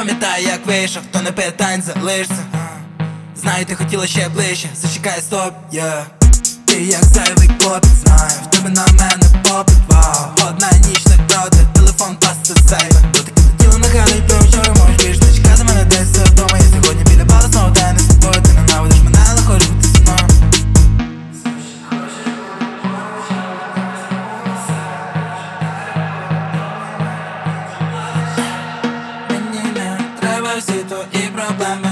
пам'ятай, як вийшов, хто не питань залишся. Знаю, ти хотіла ще ближче, зачекай, стоп, Ти як зайвий хлопець, знаю, в тебе на мене попит, вау. Одна ніч не проти, телефон пасти зайве. Бо таке тіло нагадують про вчора, можеш більше не чекати мене десь вдома. Я сьогодні біля бару, знову де не з тобою. Ти ненавидиш мене, але хочеш бути зі мною. Мені не треба всі твої проблеми.